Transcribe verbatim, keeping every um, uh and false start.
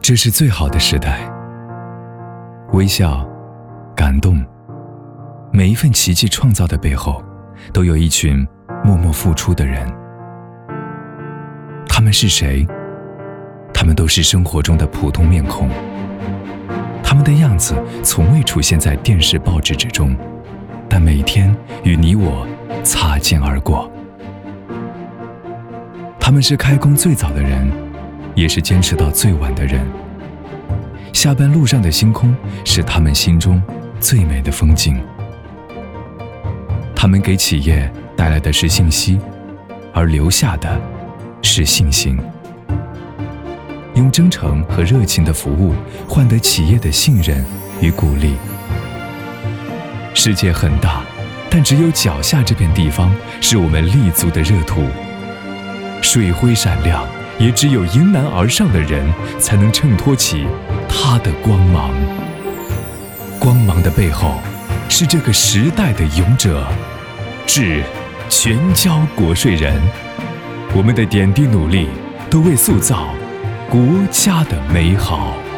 这是最好的时代。微笑，感动，每一份奇迹创造的背后，都有一群默默付出的人。他们是谁？他们都是生活中的普通面孔，他们的样子从未出现在电视报纸之中，但每天与你我擦肩而过。他们是开工最早的人，也是坚持到最晚的人。下班路上的星空是他们心中最美的风景。他们给企业带来的是信息，而留下的是信心。用真诚和热情的服务换得企业的信任与鼓励。世界很大，但只有脚下这片地方是我们立足的热土。水辉闪亮，也只有迎难而上的人才能衬托起它的光芒。光芒的背后是这个时代的勇者，致全交国税人。我们的点滴努力都为塑造国家的美好。